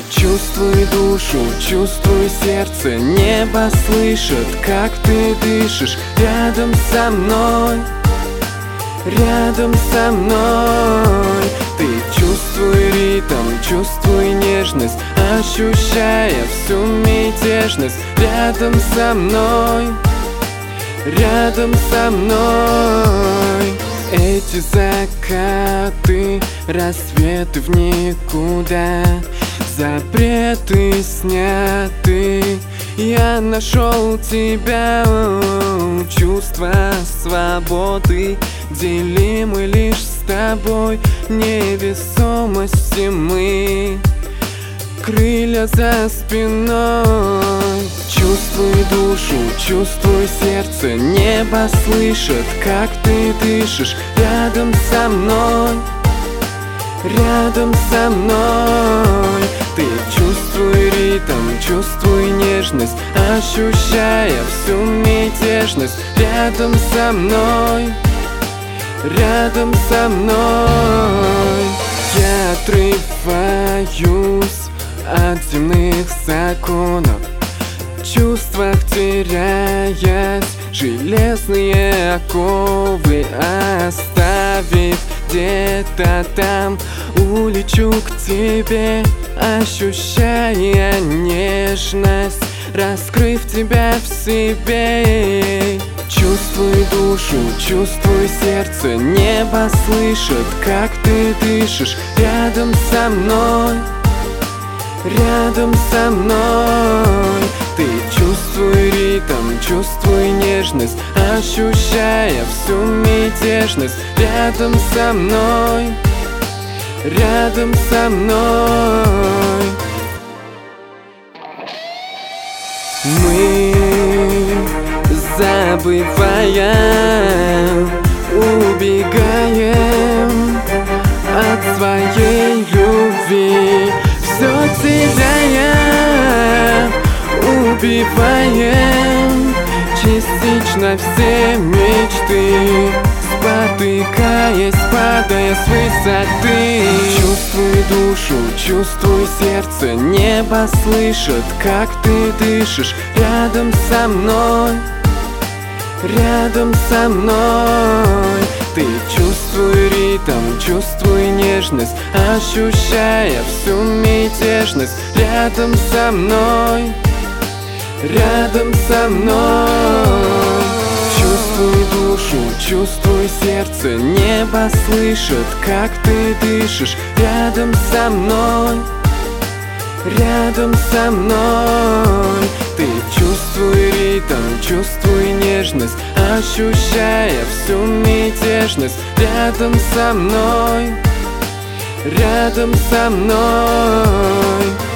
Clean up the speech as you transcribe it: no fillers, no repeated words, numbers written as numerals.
чувствуй душу, чувствуй сердце. Небо слышит, как ты дышишь рядом со мной, рядом со мной. Ты чувствуй ритм, чувствуй нежность, ощущая всю мятежность рядом со мной, рядом со мной. Эти закаты, рассветы в никуда, запреты сняты. Я нашел тебя, чувство свободы, делимы лишь с тобой, невесомости мы, крылья за спиной. Чувствуй душу, чувствуй сердце, небо слышит, как ты дышишь рядом со мной, рядом со мной. Ты чувствуй ритм, чувствуй нежность, ощущая всю мятежность рядом со мной, рядом со мной. Я отрываюсь от земных законов, в чувствах теряясь, железные оковы оставив где-то там, улечу к тебе, ощущая нежность, раскрыв тебя в себе. Чувствуй душу, чувствуй сердце, небо слышит, как ты дышишь рядом со мной, рядом со мной. Ты чувствуй ритм, чувствуй нежность, ощущая всю мятежность рядом со мной, рядом со мной. Мы забываем, убегаем от своей любви, все теряя, убиваем частично все мечты, спотыкаясь, падая с высоты. Чувствуй душу, чувствуй сердце, небо слышит, как ты дышишь рядом со мной, рядом со мной. Ты чувствуй ритм, чувствуй нежность, ощущая всю мятежность рядом со мной, рядом со мной. Чувствуй душу, чувствуй сердце, небо слышит, как ты дышишь рядом со мной, рядом со мной. Ты чувствуй ритм, чувствуй нежность, ощущая всю мятежность рядом со мной, рядом со мной.